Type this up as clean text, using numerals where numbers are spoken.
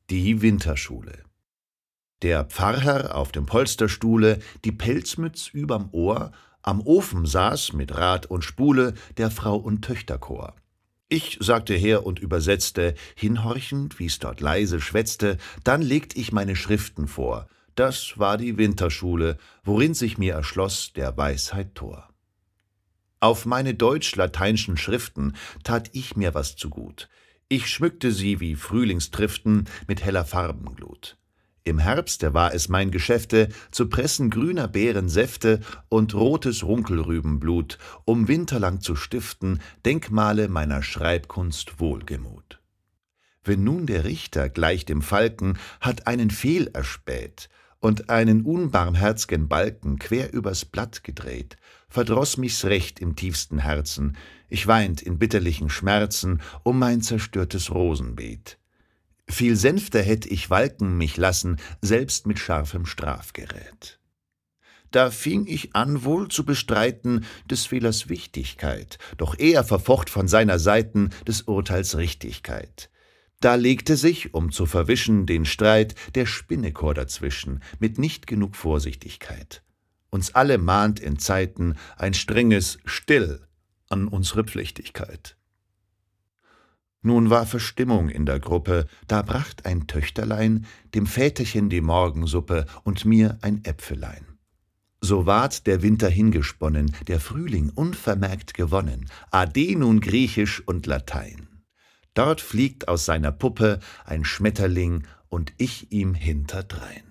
Die Winterschule. Der Pfarrherr auf dem Polsterstuhle, die Pelzmütz überm Ohr, am Ofen saß mit Rad und Spule der Frau- und Töchterchor. Ich sagte her und übersetzte, hinhorchend, wie's dort leise schwätzte, dann legt ich meine Schriften vor. Das war die Winterschule, worin sich mir erschloss der Weisheit Tor. Auf meine deutsch-lateinschen Schriften tat ich mir was zugut. Ich schmückte sie wie Frühlingstriften mit heller Farbenglut. Im Herbste war es mein Geschäfte, zu pressen grüner Beeren Säfte und rotes Runkelrübenblut, um winterlang zu stiften Denkmale meiner Schreibkunst Wohlgemut. Wenn nun der Richter gleich dem Falken hat einen Fehl erspäht und einen unbarmherzgen Balken quer übers Blatt gedreht, verdroß mich's recht im tiefsten Herzen, ich weint in bitterlichen Schmerzen um mein zerstörtes Rosenbeet. Viel sänfter hätt ich walken mich lassen, selbst mit scharfem Strafgerät. Da fing ich an wohl zu bestreiten des Fehlers Wichtigkeit, doch er verfocht von seiner Seiten des Urteils Richtigkeit. Da legte sich, um zu verwischen den Streit, der Spinnekor dazwischen, mit nicht genug Vorsichtigkeit. Uns alle mahnt in Zeiten ein strenges Still an unsere Pflichtigkeit. Nun war Verstimmung in der Gruppe, da bracht ein Töchterlein dem Väterchen die Morgensuppe und mir ein Äpfelein. So ward der Winter hingesponnen, der Frühling unvermerkt gewonnen, Ade nun Griechisch und Latein. Dort fliegt aus seiner Puppe ein Schmetterling und ich ihm hinterdrein.